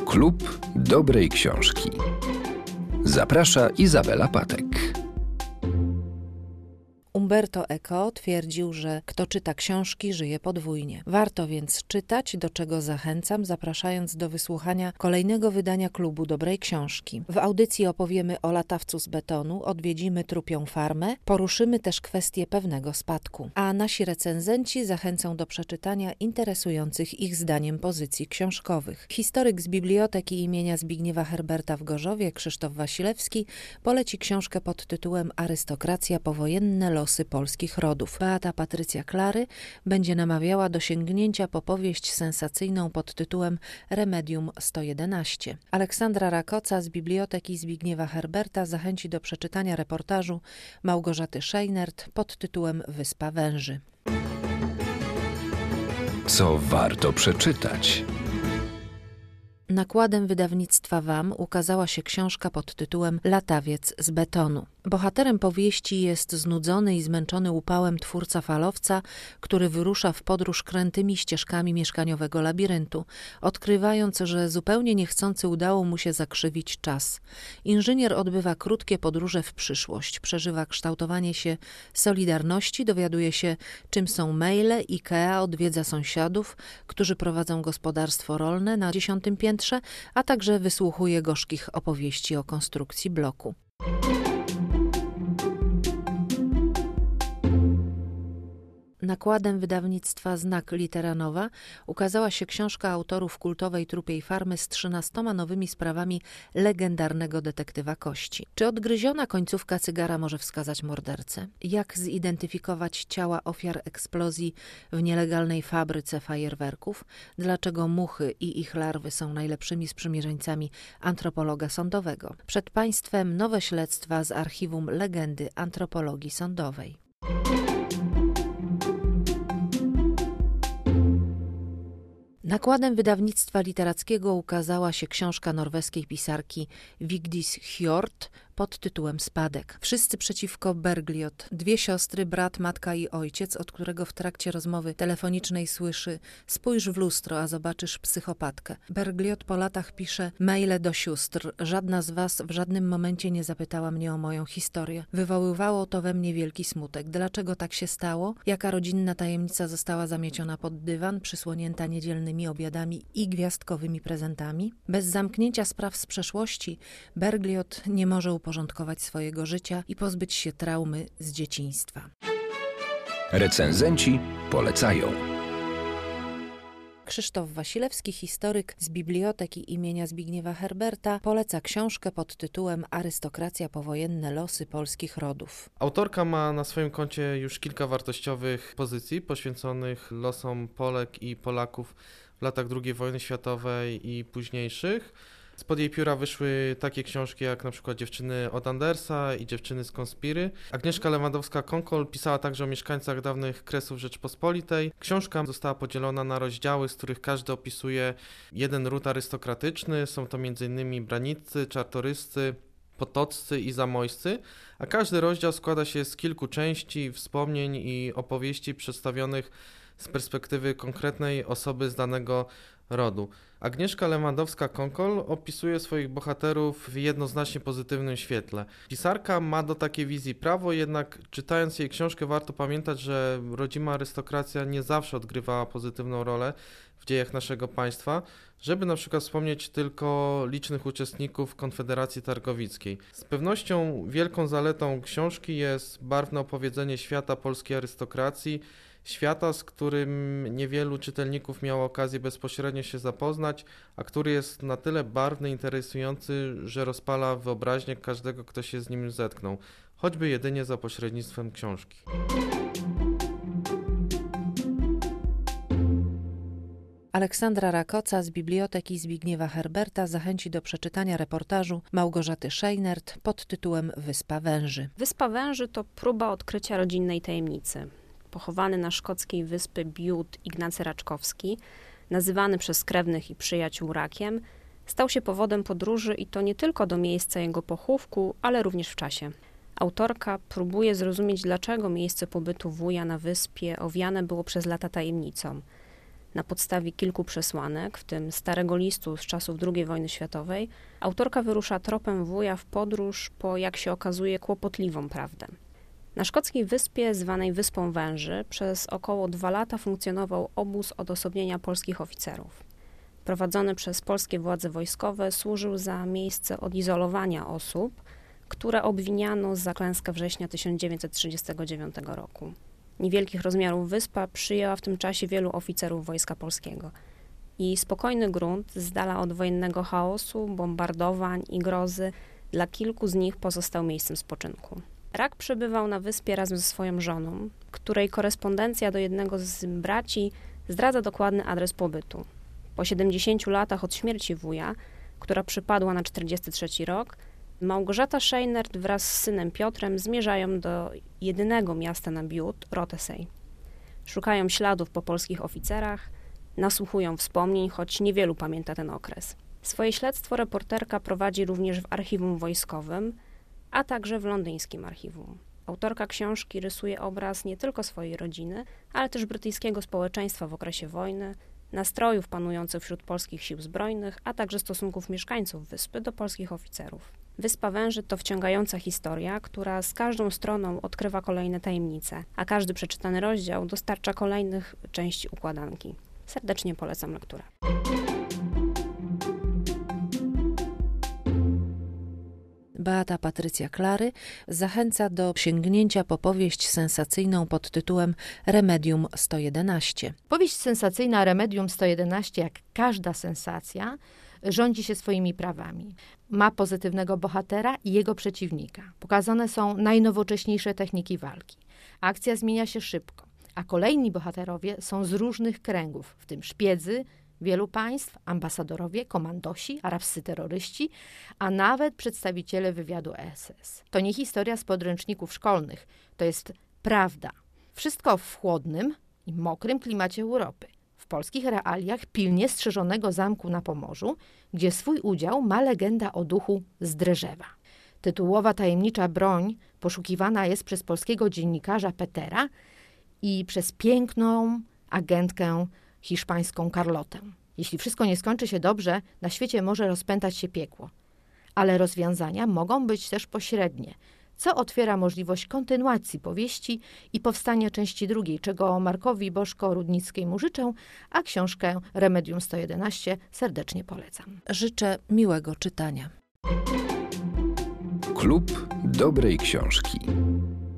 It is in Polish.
Klub dobrej książki. Zaprasza Izabela Patek. Umberto Eco twierdził, że kto czyta książki, żyje podwójnie. Warto więc czytać, do czego zachęcam, zapraszając do wysłuchania kolejnego wydania Klubu Dobrej Książki. W audycji opowiemy o latawcu z betonu, odwiedzimy trupią farmę, poruszymy też kwestię pewnego spadku. A nasi recenzenci zachęcą do przeczytania interesujących ich zdaniem pozycji książkowych. Historyk z Biblioteki imienia Zbigniewa Herberta w Gorzowie, Krzysztof Wasilewski, poleci książkę pod tytułem Arystokracja powojenne losy polskich rodów. Beata Patrycja Klary będzie namawiała do sięgnięcia po powieść sensacyjną pod tytułem Remedium 111. Aleksandra Rakoca z Biblioteki Zbigniewa Herberta zachęci do przeczytania reportażu Małgorzaty Szejnert pod tytułem Wyspa Węży. Co warto przeczytać? Nakładem wydawnictwa WAM ukazała się książka pod tytułem Latawiec z betonu. Bohaterem powieści jest znudzony i zmęczony upałem twórca falowca, który wyrusza w podróż krętymi ścieżkami mieszkaniowego labiryntu, odkrywając, że zupełnie niechcący udało mu się zakrzywić czas. Inżynier odbywa krótkie podróże w przyszłość, przeżywa kształtowanie się Solidarności, dowiaduje się, czym są maile, IKEA, odwiedza sąsiadów, którzy prowadzą gospodarstwo rolne na 10. piętrze, a także wysłuchuje gorzkich opowieści o konstrukcji bloku. Nakładem wydawnictwa Znak Litera Nowa ukazała się książka autorów kultowej Trupiej Farmy z 13 nowymi sprawami legendarnego detektywa Kości. Czy odgryziona końcówka cygara może wskazać mordercę? Jak zidentyfikować ciała ofiar eksplozji w nielegalnej fabryce fajerwerków? Dlaczego muchy i ich larwy są najlepszymi sprzymierzeńcami antropologa sądowego? Przed Państwem nowe śledztwa z archiwum legendy antropologii sądowej. Nakładem wydawnictwa literackiego ukazała się książka norweskiej pisarki Vigdis Hjorth pod tytułem Spadek. Wszyscy przeciwko Bergljot. Dwie siostry, brat, matka i ojciec, od którego w trakcie rozmowy telefonicznej słyszy: spójrz w lustro, a zobaczysz psychopatkę. Bergljot po latach pisze maile do sióstr. Żadna z was w żadnym momencie nie zapytała mnie o moją historię. Wywoływało to we mnie wielki smutek. Dlaczego tak się stało? Jaka rodzinna tajemnica została zamieciona pod dywan, przysłonięta niedzielnymi obiadami i gwiazdkowymi prezentami? Bez zamknięcia spraw z przeszłości Bergljot nie może uporządkować swojego życia i pozbyć się traumy z dzieciństwa. Recenzenci polecają. Krzysztof Wasilewski, historyk z Biblioteki imienia Zbigniewa Herberta, poleca książkę pod tytułem Arystokracja powojenne losy polskich rodów. Autorka ma na swoim koncie już kilka wartościowych pozycji poświęconych losom Polek i Polaków w latach II wojny światowej i późniejszych. Spod jej pióra wyszły takie książki jak na przykład Dziewczyny od Andersa i Dziewczyny z Konspiry. Agnieszka Lewandowska-Konkol pisała także o mieszkańcach dawnych Kresów Rzeczpospolitej. Książka została podzielona na rozdziały, z których każdy opisuje jeden ród arystokratyczny. Są to m.in. Braniccy, Czartoryscy, Potoccy i Zamojscy, a każdy rozdział składa się z kilku części, wspomnień i opowieści przedstawionych z perspektywy konkretnej osoby z danego rodu. Agnieszka Lewandowska-Konkol opisuje swoich bohaterów w jednoznacznie pozytywnym świetle. Pisarka ma do takiej wizji prawo, jednak czytając jej książkę warto pamiętać, że rodzima arystokracja nie zawsze odgrywała pozytywną rolę w dziejach naszego państwa, żeby na przykład wspomnieć tylko licznych uczestników Konfederacji Targowickiej. Z pewnością wielką zaletą książki jest barwne opowiedzenie świata polskiej arystokracji, świata, z którym niewielu czytelników miało okazję bezpośrednio się zapoznać, a który jest na tyle barwny i interesujący, że rozpala wyobraźnię każdego, kto się z nim zetknął, choćby jedynie za pośrednictwem książki. Aleksandra Rakoca z Biblioteki Zbigniewa Herberta zachęci do przeczytania reportażu Małgorzaty Szejnert pod tytułem Wyspa Węży. Wyspa Węży to próba odkrycia rodzinnej tajemnicy. Pochowany na szkockiej wyspie Bute Ignacy Raczkowski, nazywany przez krewnych i przyjaciół Rakiem, stał się powodem podróży i to nie tylko do miejsca jego pochówku, ale również w czasie. Autorka próbuje zrozumieć, dlaczego miejsce pobytu wuja na wyspie owiane było przez lata tajemnicą. Na podstawie kilku przesłanek, w tym starego listu z czasów II wojny światowej, autorka wyrusza tropem wuja w podróż po, jak się okazuje, kłopotliwą prawdę. Na szkockiej wyspie, zwanej Wyspą Węży, przez około 2 lata funkcjonował obóz odosobnienia polskich oficerów. Prowadzony przez polskie władze wojskowe służył za miejsce odizolowania osób, które obwiniano za klęskę września 1939 roku. Niewielkich rozmiarów wyspa przyjęła w tym czasie wielu oficerów Wojska Polskiego. I spokojny grunt, z dala od wojennego chaosu, bombardowań i grozy, dla kilku z nich pozostał miejscem spoczynku. Rak przebywał na wyspie razem ze swoją żoną, której korespondencja do jednego z braci zdradza dokładny adres pobytu. Po 70 latach od śmierci wuja, która przypadła na 43 rok, Małgorzata Scheinert wraz z synem Piotrem zmierzają do jedynego miasta na Bute, Rothesay. Szukają śladów po polskich oficerach, nasłuchują wspomnień, choć niewielu pamięta ten okres. Swoje śledztwo reporterka prowadzi również w archiwum wojskowym, a także w londyńskim archiwum. Autorka książki rysuje obraz nie tylko swojej rodziny, ale też brytyjskiego społeczeństwa w okresie wojny, nastrojów panujących wśród polskich sił zbrojnych, a także stosunków mieszkańców wyspy do polskich oficerów. Wyspa Węży to wciągająca historia, która z każdą stroną odkrywa kolejne tajemnice, a każdy przeczytany rozdział dostarcza kolejnych części układanki. Serdecznie polecam lekturę. Beata Patrycja Klary zachęca do sięgnięcia po powieść sensacyjną pod tytułem Remedium 111. Powieść sensacyjna Remedium 111, jak każda sensacja, rządzi się swoimi prawami. Ma pozytywnego bohatera i jego przeciwnika. Pokazane są najnowocześniejsze techniki walki. Akcja zmienia się szybko, a kolejni bohaterowie są z różnych kręgów, w tym szpiedzy wielu państw, ambasadorowie, komandosi, arabscy terroryści, a nawet przedstawiciele wywiadu SS. To nie historia z podręczników szkolnych, to jest prawda. Wszystko w chłodnym i mokrym klimacie Europy. W polskich realiach pilnie strzeżonego zamku na Pomorzu, gdzie swój udział ma legenda o duchu z Drzeżewa. Tytułowa tajemnicza broń poszukiwana jest przez polskiego dziennikarza Petera i przez piękną agentkę hiszpańską Carlotę. Jeśli wszystko nie skończy się dobrze, na świecie może rozpętać się piekło. Ale rozwiązania mogą być też pośrednie, co otwiera możliwość kontynuacji powieści i powstania części drugiej, czego Markowi Boszko-Rudnickiemu życzę, a książkę Remedium 111 serdecznie polecam. Życzę miłego czytania. Klub dobrej książki.